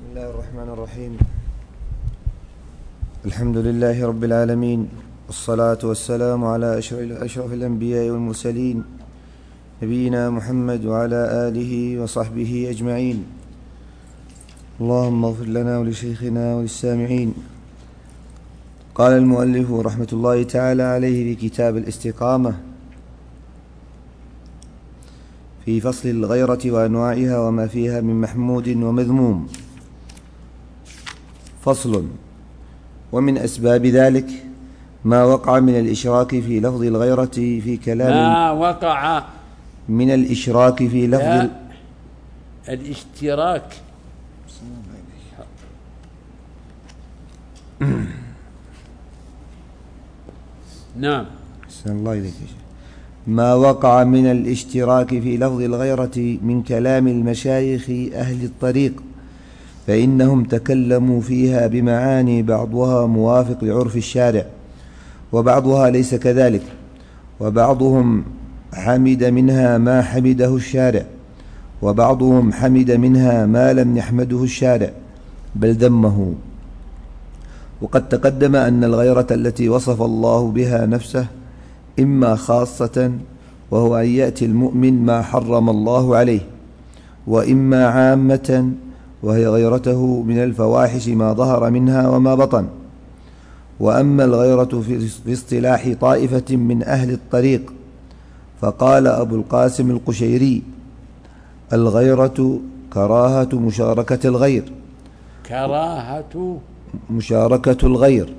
بسم الله الرحمن الرحيم. الحمد لله رب العالمين، والصلاة والسلام على أشرف الأنبياء والمرسلين، نبينا محمد وعلى آله وصحبه أجمعين. اللهم اغفر لنا ولشيخنا وللسامعين. قال المؤلف رحمة الله تعالى عليه في كتاب الاستقامة في فصل الغيرة وأنواعها وما فيها من محمود ومذموم: فصل. ومن أسباب ذلك ما وقع من الإشراك في لفظ الغيرة في كلام ما وقع من الإشراك في لفظ الاشتراك. نعم. أحسن الله إليك. ما وقع من الاشتراك في لفظ الغيرة من كلام المشايخ أهل الطريق، فإنهم تكلموا فيها بمعاني بعضها موافق لعرف الشارع وبعضها ليس كذلك، وبعضهم حمد منها ما حمده الشارع، وبعضهم حمد منها ما لم يحمده الشارع بل ذمه. وقد تقدم أن الغيرة التي وصف الله بها نفسه إما خاصة وهو أن يأتي المؤمن ما حرم الله عليه، وإما عامة وهي غيرته من الفواحش ما ظهر منها وما بطن. وأما الغيرة في اصطلاح طائفة من أهل الطريق فقال أبو القاسم القشيري: الغيرة كراهة مشاركة الغير. كراهة مشاركة الغير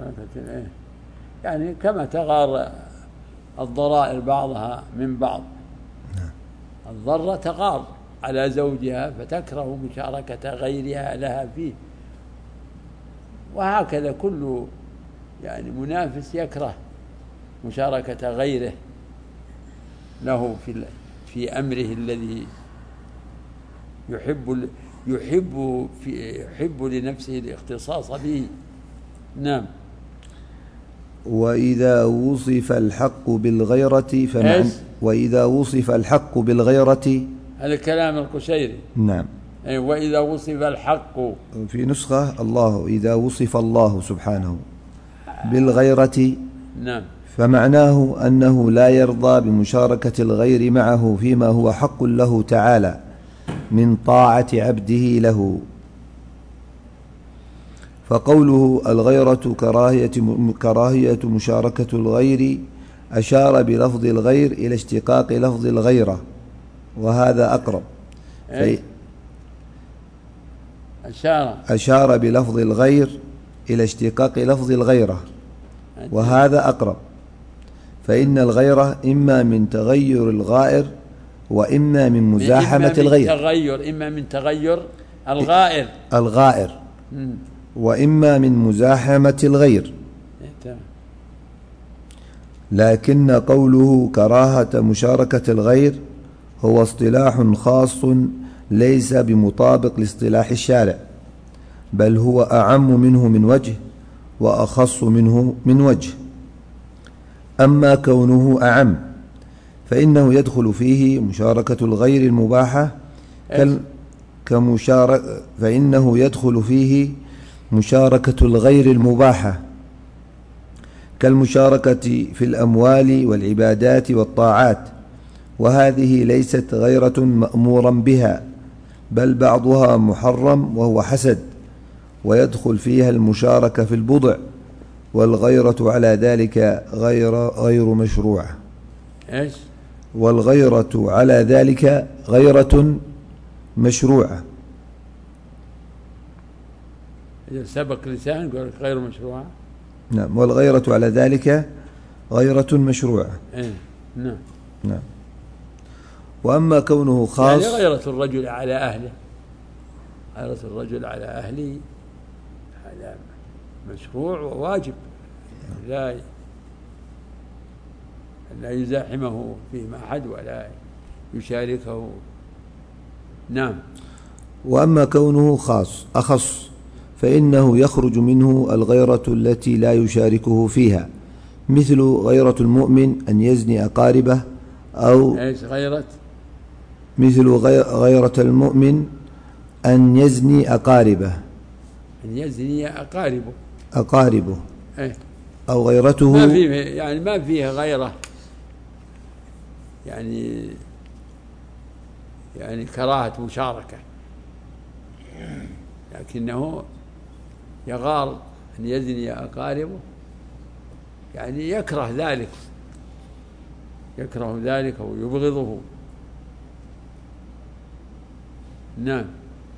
يعني كما تغار الضرائر بعضها من بعض. الضرة تغار على زوجها فتكره مشاركة غيرها لها فيه، وهكذا كل منافس يكره مشاركة غيره له في أمره الذي يحب لنفسه الاختصاص به. نعم. وإذا وصف الحق بالغيرة وإذا وصف الحق بالغيرة، هذا كلام القشيري. نعم. وإذا وصف الحق في نسخة الله إذا وصف الله سبحانه بالغيرة، نعم، فمعناه أنه لا يرضى بمشاركة الغير معه فيما هو حق له تعالى من طاعة عبده له. فقوله الغيرة كراهية مشاركة الغير أشار بلفظ الغير إلى اشتقاق لفظ الغيرة، وهذا أقرب. أشار بلفظ الغير إلى اشتقاق لفظ الغيرة، وهذا أقرب. فإن الغيرة إما من تغير الغائر وإما من مزاحمة الغير. إما من تغير الغائر وإما من مزاحمة الغير. لكن قوله كراهة مشاركة الغير هو اصطلاح خاص ليس بمطابق لاصطلاح الشارع، بل هو أعم منه من وجه وأخص منه من وجه. أما كونه أعم فإنه يدخل فيه مشاركة الغير المباحة فإنه يدخل فيه مشاركة الغير المباحة كالمشاركة في الأموال والعبادات والطاعات، وهذه ليست غيرة مأمورا بها، بل بعضها محرم وهو حسد، ويدخل فيها المشاركة في البضع، والغيرة على ذلك غير مشروعة. والغيرة على ذلك غيرة مشروعة. إذا سبق لسان يقول غير مشروعة. نعم. والغيرة على ذلك غيرة مشروعة. نعم. نعم. وأما كونه خاص يعني غيرة الرجل على أهله، غيرة الرجل على أهله هذا مشروع وواجب، لا يزاحمه فيما أحد ولا يشاركه. نعم. وأما كونه أخص فإنه يخرج منه الغيرة التي لا يشاركه فيها، مثل غيرة المؤمن أن يزني أقاربه، أو غيرة مثل غيرة المؤمن أن يزني أقاربه. أن يزني أقاربه إيه؟ أو غيرته. ما فيه غيره، يعني كراهة مشاركة، لكنه يغار أن يزني أقاربه، يعني يكره ذلك أو يبغضه. نعم.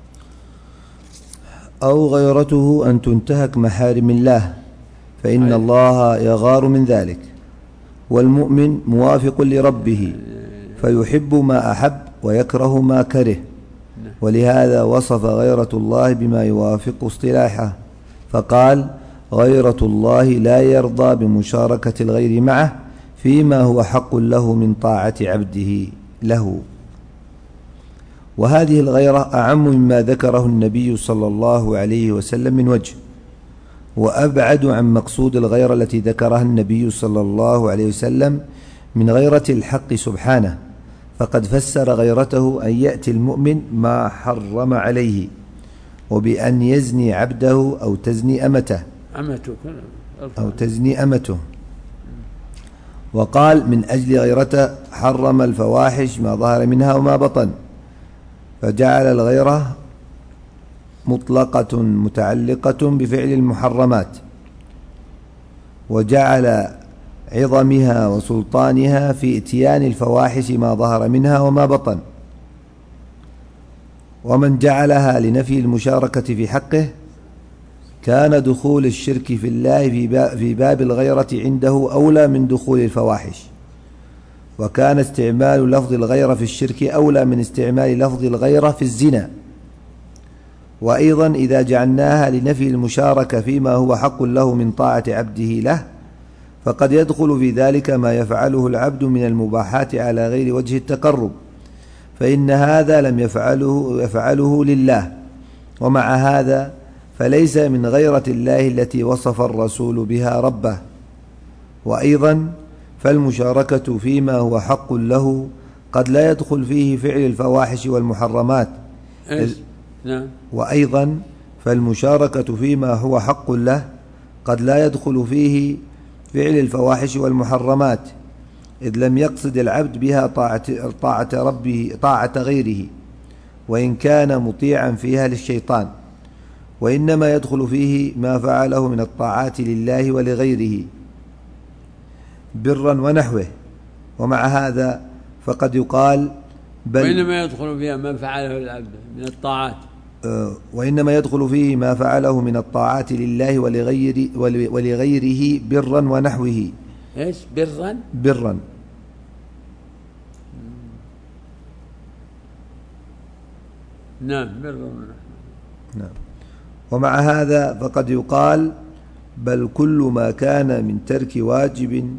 أو غيرته أن تنتهك محارم الله، فإن الله يغار من ذلك. والمؤمن موافق لربه فيحب ما أحب ويكره ما كره، ولهذا وصف غيرة الله بما يوافق اصطلاحه، فقال: غيرة الله لا يرضى بمشاركة الغير معه فيما هو حق له من طاعة عبده له. وهذه الغيرة أعم مما ذكره النبي صلى الله عليه وسلم من وجه، وأبعد عن مقصود الغيرة التي ذكرها النبي صلى الله عليه وسلم من غيرة الحق سبحانه، فقد فسر غيرته أن يأتي المؤمن ما حرم عليه، وبأن يزني عبده أو تزني أمته. وقال: من أجل غيرته حرم الفواحش ما ظهر منها وما بطن، فجعل الغيرة مطلقة متعلقة بفعل المحرمات، وجعل عظمها وسلطانها في إتيان الفواحش ما ظهر منها وما بطن. ومن جعلها لنفي المشاركة في حقه كان دخول الشرك في الله في باب الغيرة عنده أولى من دخول الفواحش، وكان استعمال لفظ الغيرة في الشرك أولى من استعمال لفظ الغيرة في الزنا. وأيضا إذا جعلناها لنفي المشاركة فيما هو حق له من طاعة عبده له، فقد يدخل في ذلك ما يفعله العبد من المباحات على غير وجه التقرب، فإن هذا لم يفعله لله، ومع هذا فليس من غيرة الله التي وصف الرسول بها ربه. وأيضا فالمشاركة فيما هو حق له قد لا يدخل فيه فعل الفواحش والمحرمات. وأيضا فالمشاركة فيما هو حق له قد لا يدخل فيه فعل الفواحش والمحرمات، إذ لم يقصد العبد بها طاعة غيره، وإن كان مطيعا فيها للشيطان، وإنما يدخل فيه ما فعله من الطاعات لله ولغيره برا ونحوه. ومع هذا فقد يقال وإنما يدخل فيها ما فعله العبد من الطاعات، وإنما يدخل فيه ما فعله من الطاعات لله ولغيره برا ونحوه. إيش برا؟ نعم، برا ونحوه. نعم. ومع هذا فقد يقال بل كل ما كان من ترك واجب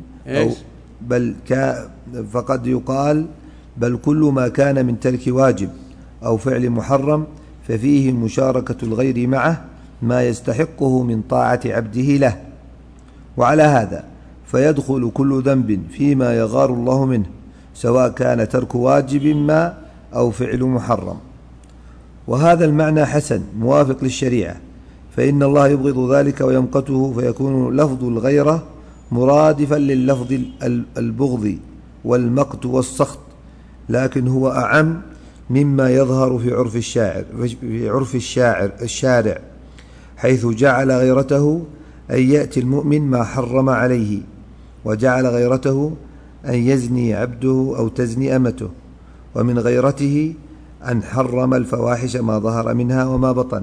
فقد يقال بل كل ما كان من ترك واجب أو فعل محرم ففيه مشاركة الغير معه ما يستحقه من طاعة عبده له. وعلى هذا فيدخل كل ذنب فيما يغار الله منه، سواء كان ترك واجب ما أو فعل محرم. وهذا المعنى حسن موافق للشريعة، فإن الله يبغض ذلك ويمقته، فيكون لفظ الغيرة مرادفا لللفظ البغض والمقت والسخط، لكن هو أعم مما يظهر في عرف الشارع، حيث جعل غيرته أن يأتي المؤمن ما حرم عليه، وجعل غيرته أن يزني عبده أو تزني أمته، ومن غيرته أن حرم الفواحش ما ظهر منها وما بطن.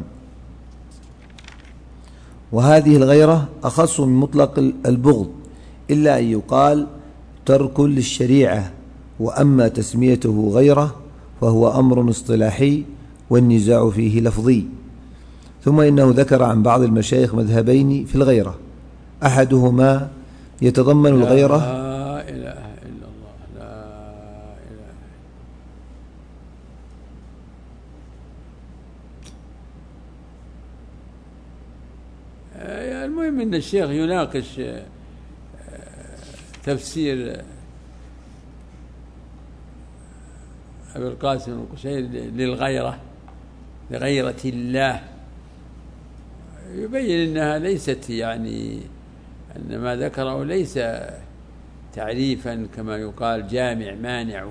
وهذه الغيرة أخص من مطلق البغض، إلا أن يقال ترك للشريعة، وأما تسميته غيرة فهو أمر اصطلاحي والنزاع فيه لفظي. ثم إنه ذكر عن بعض المشايخ مذهبين في الغيرة، أحدهما يتضمن الغيرة لا إله إلا الله، لا إله. المهم أن الشيخ يناقش تفسير أبي القاسم القشيري للغيرة، لغيرة الله، يبين أنها ليست يعني أن ما ذكره ليس تعريفا كما يقال جامع مانع،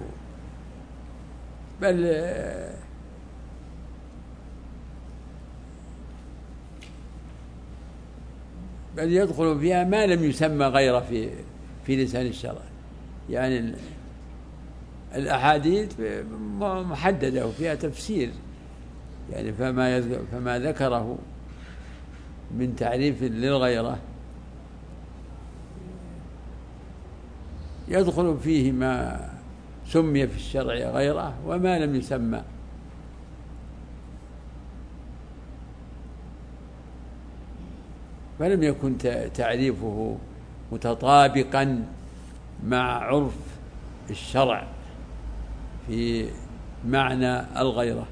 بل يدخل فيها ما لم يسمى غيره في لسان الشرع. يعني الأحاديث محددة وفيها تفسير، يعني فما ذكره من تعريف للغيرة يدخل فيه ما سمي في الشرع غيره وما لم يسمى. فلم يكن تعريفه متطابقا مع عرف الشرع في معنى الغيرة.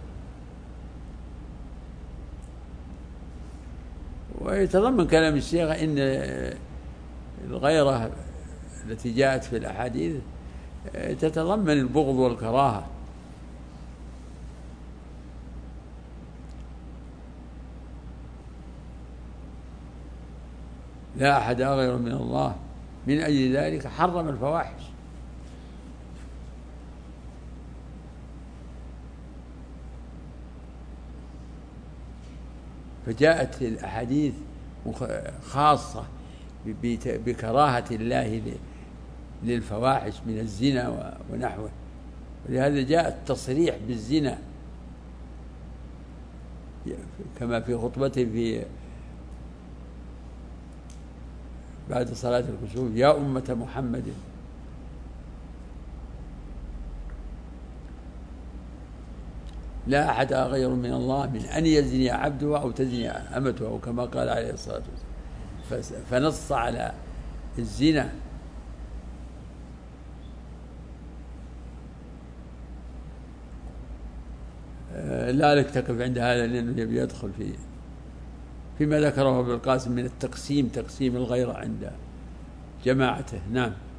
ويتضمن كلام الشيخ إن الغيرة التي جاءت في الأحاديث تتضمن البغض والكراهة، لا أحد أغير من الله، من أجل ذلك حرم الفواحش. فجاءت الأحاديث خاصة بكراهة الله للفواحش من الزنا ونحوه، ولهذا جاء التصريح بالزنا كما في خطبته في بعد صلاة الكسوف: يا أمة محمد لا أحد أغير من الله من أن يزني عبده أو تزني أمته، أو كما قال عليه الصلاة والسلام، فنص على الزنا. لا نكتفي عند هذا لأنه يبي يدخل فيما ذكره ابن القاسم من تقسيم الغيرة عند جماعته. نعم.